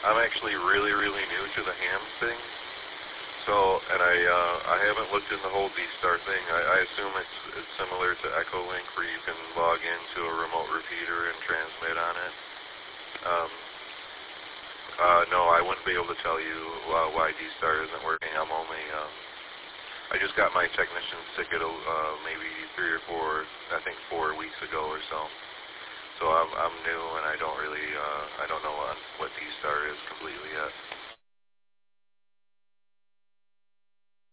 I'm actually really, really new to the ham thing. So, and I haven't looked in the whole D-Star thing. I assume it's similar to Echolink, where you can log into a remote repeater and transmit on it. Um, no, I wouldn't be able to tell you why D-Star isn't working. I just got my technician's ticket maybe 3 or 4, I think 4 weeks ago or so. So I'm new and I don't know what D-Star is completely yet.